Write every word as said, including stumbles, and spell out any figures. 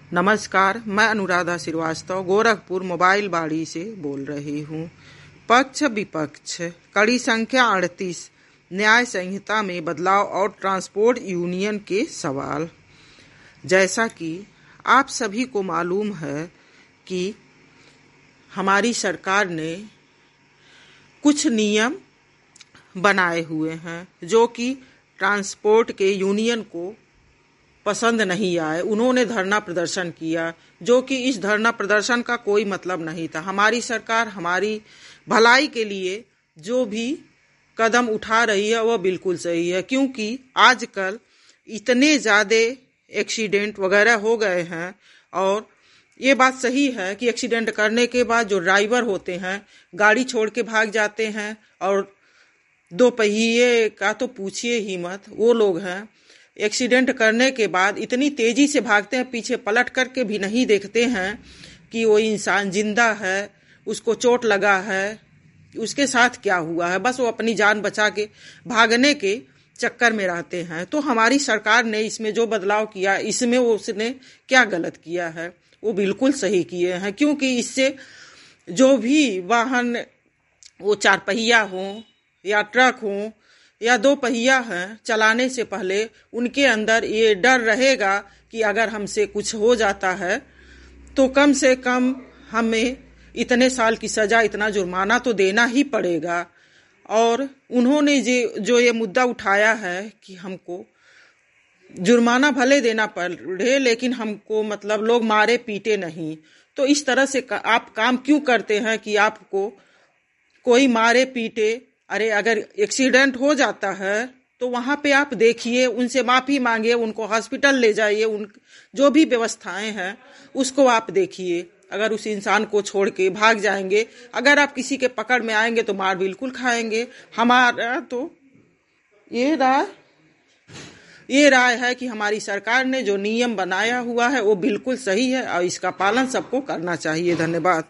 नमस्कार, मैं अनुराधा श्रीवास्तव गोरखपुर मोबाइल बाड़ी से बोल रही हूँ। पक्ष विपक्ष कड़ी संख्या अड़तीस न्याय संहिता में बदलाव और ट्रांसपोर्ट यूनियन के सवाल। जैसा कि आप सभी को मालूम है कि हमारी सरकार ने कुछ नियम बनाए हुए हैं जो कि ट्रांसपोर्ट के यूनियन को पसंद नहीं आए। उन्होंने धरना प्रदर्शन किया, जो कि इस धरना प्रदर्शन का कोई मतलब नहीं था। हमारी सरकार हमारी भलाई के लिए जो भी कदम उठा रही है वह बिल्कुल सही है, क्योंकि आजकल इतने ज़्यादा एक्सीडेंट वगैरह हो गए हैं। और ये बात सही है कि एक्सीडेंट करने के बाद जो ड्राइवर होते हैं गाड़ी छोड़ के भाग जाते हैं, और दो पहिए का तो पूछिए ही मत। वो लोग हैं एक्सीडेंट करने के बाद इतनी तेजी से भागते हैं, पीछे पलट करके भी नहीं देखते हैं कि वो इंसान जिंदा है, उसको चोट लगा है, उसके साथ क्या हुआ है। बस वो अपनी जान बचा के भागने के चक्कर में रहते हैं। तो हमारी सरकार ने इसमें जो बदलाव किया, इसमें वो उसने क्या गलत किया है? वो बिल्कुल सही किए हैं, क्योंकि इससे जो भी वाहन, वो चार पहिया हो या ट्रक हो या दो पहिया हैं, चलाने से पहले उनके अंदर ये डर रहेगा कि अगर हमसे कुछ हो जाता है तो कम से कम हमें इतने साल की सजा, इतना जुर्माना तो देना ही पड़ेगा। और उन्होंने जो जो ये मुद्दा उठाया है कि हमको जुर्माना भले देना पड़े, लेकिन हमको मतलब लोग मारे पीटे नहीं। तो इस तरह से आप काम क्यों करते हैं कि आपको कोई मारे पीटे? अरे अगर एक्सीडेंट हो जाता है तो वहाँ पे आप देखिए, उनसे माफ़ी मांगिए, उनको हॉस्पिटल ले जाइए, उन जो भी व्यवस्थाएं हैं उसको आप देखिए। अगर उस इंसान को छोड़ के भाग जाएंगे, अगर आप किसी के पकड़ में आएंगे तो मार बिल्कुल खाएंगे। हमारा तो ये राय ये राय है कि हमारी सरकार ने जो नियम बनाया हुआ है वो बिल्कुल सही है और इसका पालन सबको करना चाहिए। धन्यवाद।